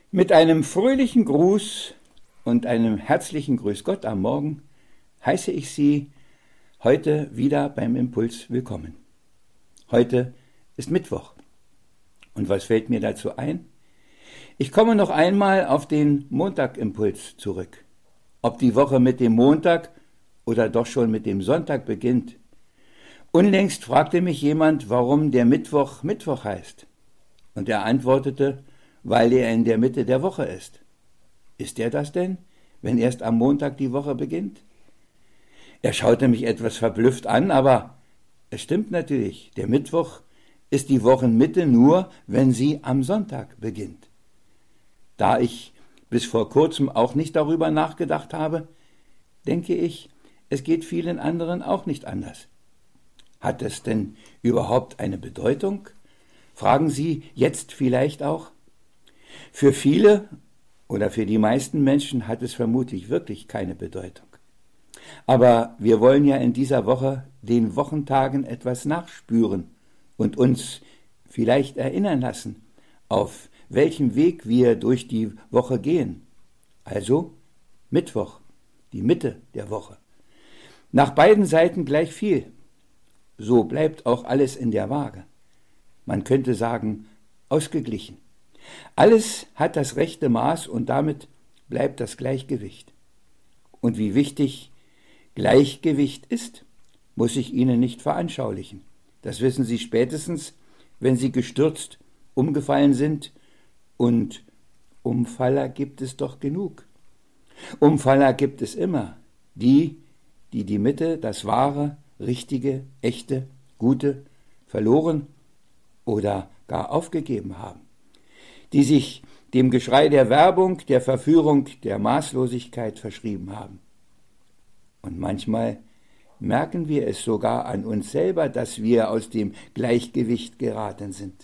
Mit einem fröhlichen Gruß und einem herzlichen Grüß Gott am Morgen heiße ich Sie heute wieder beim Impuls willkommen. Heute ist Mittwoch. Und was fällt mir dazu ein? Ich komme noch einmal auf den Montagimpuls zurück. Ob die Woche mit dem Montag oder doch schon mit dem Sonntag beginnt. Unlängst fragte mich jemand, warum der Mittwoch Mittwoch heißt. Und er antwortete, weil er in der Mitte der Woche ist. Ist er das denn, wenn erst am Montag die Woche beginnt? Er schaute mich etwas verblüfft an, aber es stimmt natürlich, der Mittwoch ist die Wochenmitte nur, wenn sie am Sonntag beginnt. Da ich bis vor kurzem auch nicht darüber nachgedacht habe, denke ich, es geht vielen anderen auch nicht anders. Hat es denn überhaupt eine Bedeutung? Fragen Sie jetzt vielleicht auch? Für viele oder für die meisten Menschen hat es vermutlich wirklich keine Bedeutung. Aber wir wollen ja in dieser Woche den Wochentagen etwas nachspüren und uns vielleicht erinnern lassen, auf welchem Weg wir durch die Woche gehen. Also Mittwoch, die Mitte der Woche. Nach beiden Seiten gleich viel. So bleibt auch alles in der Waage. Man könnte sagen, ausgeglichen. Alles hat das rechte Maß und damit bleibt das Gleichgewicht. Und wie wichtig Gleichgewicht ist, muss ich Ihnen nicht veranschaulichen. Das wissen Sie spätestens, wenn Sie gestürzt umgefallen sind, und Umfaller gibt es doch genug. Umfaller gibt es immer, die die Mitte, das Wahre, Richtige, Echte, Gute verloren oder gar aufgegeben haben, die sich dem Geschrei der Werbung, der Verführung, der Maßlosigkeit verschrieben haben. Und manchmal merken wir es sogar an uns selber, dass wir aus dem Gleichgewicht geraten sind.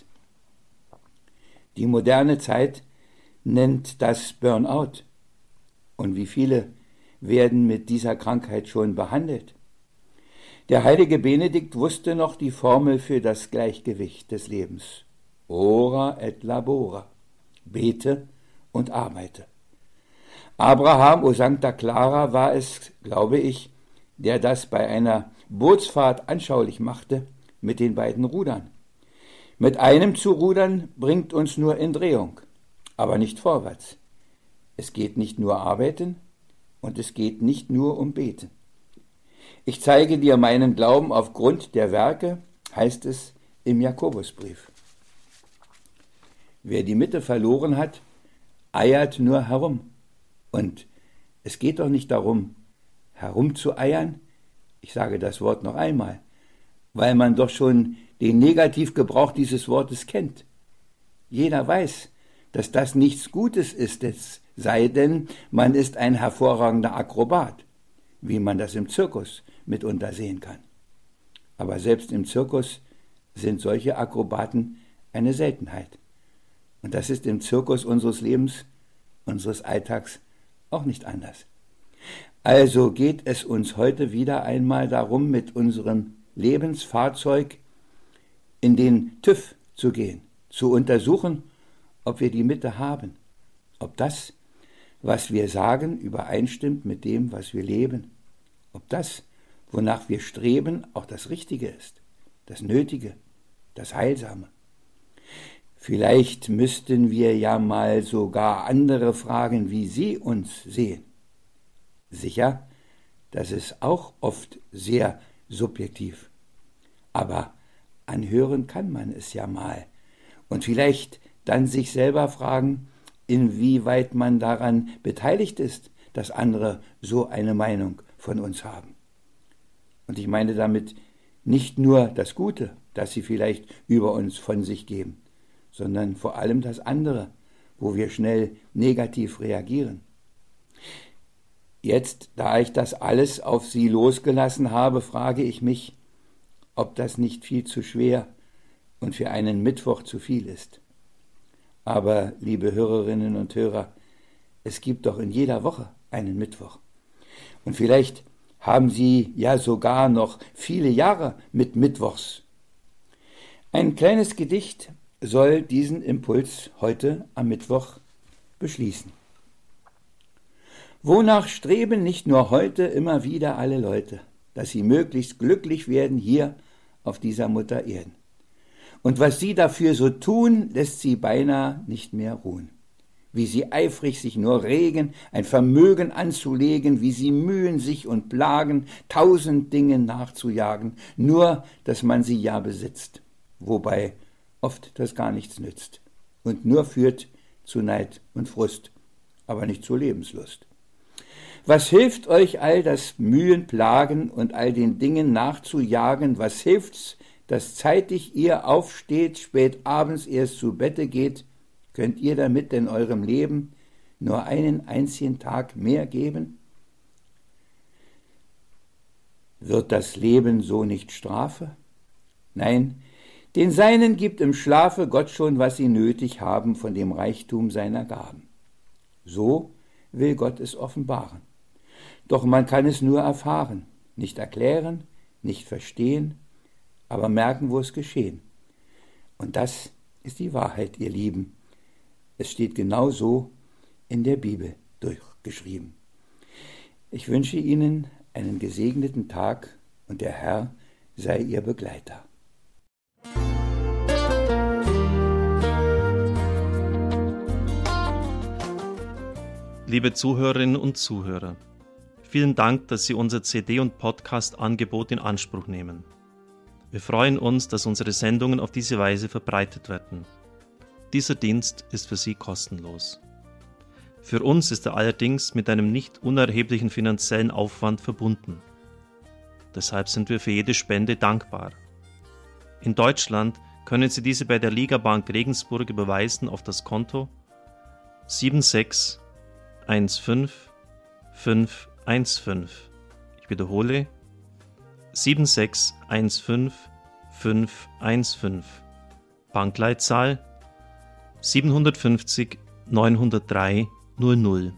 Die moderne Zeit nennt das Burnout. Und wie viele werden mit dieser Krankheit schon behandelt? Der heilige Benedikt wusste noch die Formel für das Gleichgewicht des Lebens. Ora et labora. Bete und arbeite. Abraham, o Sancta Clara, war es, glaube ich, der das bei einer Bootsfahrt anschaulich machte mit den beiden Rudern. Mit einem zu rudern bringt uns nur in Drehung, aber nicht vorwärts. Es geht nicht nur arbeiten und es geht nicht nur um Beten. Ich zeige dir meinen Glauben aufgrund der Werke, heißt es im Jakobusbrief. Wer die Mitte verloren hat, eiert nur herum. Und es geht doch nicht darum, herumzueiern. Ich sage das Wort noch einmal, weil man doch schon den Negativgebrauch dieses Wortes kennt. Jeder weiß, dass das nichts Gutes ist, es sei denn, man ist ein hervorragender Akrobat, wie man das im Zirkus mitunter sehen kann. Aber selbst im Zirkus sind solche Akrobaten eine Seltenheit. Und das ist im Zirkus unseres Lebens, unseres Alltags auch nicht anders. Also geht es uns heute wieder einmal darum, mit unserem Lebensfahrzeug in den TÜV zu gehen, zu untersuchen, ob wir die Mitte haben, ob das, was wir sagen, übereinstimmt mit dem, was wir leben, ob das, wonach wir streben, auch das Richtige ist, das Nötige, das Heilsame. Vielleicht müssten wir ja mal sogar andere fragen, wie sie uns sehen. Sicher, das ist auch oft sehr subjektiv. Aber anhören kann man es ja mal. Und vielleicht dann sich selber fragen, inwieweit man daran beteiligt ist, dass andere so eine Meinung von uns haben. Und ich meine damit nicht nur das Gute, das sie vielleicht über uns von sich geben, sondern vor allem das andere, wo wir schnell negativ reagieren. Jetzt, da ich das alles auf Sie losgelassen habe, frage ich mich, ob das nicht viel zu schwer und für einen Mittwoch zu viel ist. Aber, liebe Hörerinnen und Hörer, es gibt doch in jeder Woche einen Mittwoch. Und vielleicht haben Sie ja sogar noch viele Jahre mit Mittwochs. Ein kleines Gedicht soll diesen Impuls heute am Mittwoch beschließen. Wonach streben nicht nur heute immer wieder alle Leute, dass sie möglichst glücklich werden hier auf dieser Mutter Erden. Und was sie dafür so tun, lässt sie beinahe nicht mehr ruhen. Wie sie eifrig sich nur regen, ein Vermögen anzulegen, wie sie mühen sich und plagen, 1000 Dingen nachzujagen, nur, dass man sie ja besitzt, wobei oft das gar nichts nützt und nur führt zu Neid und Frust, aber nicht zur Lebenslust. Was hilft euch all das Mühen, Plagen und all den Dingen nachzujagen? Was hilft's, dass zeitig ihr aufsteht, spät abends erst zu Bette geht? Könnt ihr damit in eurem Leben nur einen einzigen Tag mehr geben? Wird das Leben so nicht Strafe? Nein, den Seinen gibt im Schlafe Gott schon, was sie nötig haben von dem Reichtum seiner Gaben. So will Gott es offenbaren. Doch man kann es nur erfahren, nicht erklären, nicht verstehen, aber merken, wo es geschehen. Und das ist die Wahrheit, ihr Lieben. Es steht genau so in der Bibel durchgeschrieben. Ich wünsche Ihnen einen gesegneten Tag und der Herr sei Ihr Begleiter. Liebe Zuhörerinnen und Zuhörer, vielen Dank, dass Sie unser CD- und Podcast-Angebot in Anspruch nehmen. Wir freuen uns, dass unsere Sendungen auf diese Weise verbreitet werden. Dieser Dienst ist für Sie kostenlos. Für uns ist er allerdings mit einem nicht unerheblichen finanziellen Aufwand verbunden. Deshalb sind wir für jede Spende dankbar. In Deutschland können Sie diese bei der Ligabank Regensburg überweisen auf das Konto 7615515. Ich wiederhole 7615515. Bankleitzahl 750 903 00.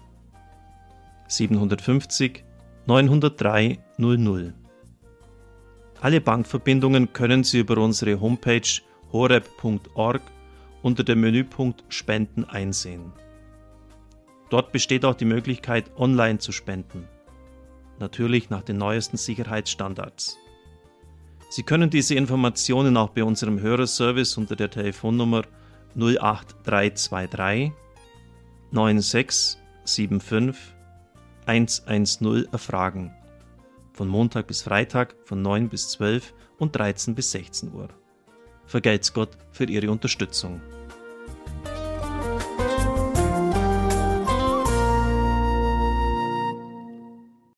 750 903 00. Alle Bankverbindungen können Sie über unsere Homepage horeb.org unter dem Menüpunkt Spenden einsehen. Dort besteht auch die Möglichkeit, online zu spenden. Natürlich nach den neuesten Sicherheitsstandards. Sie können diese Informationen auch bei unserem Hörerservice unter der Telefonnummer 08323 9675 110 erfragen. Von Montag bis Freitag von 9 bis 12 und 13 bis 16 Uhr. Vergelt's Gott für Ihre Unterstützung.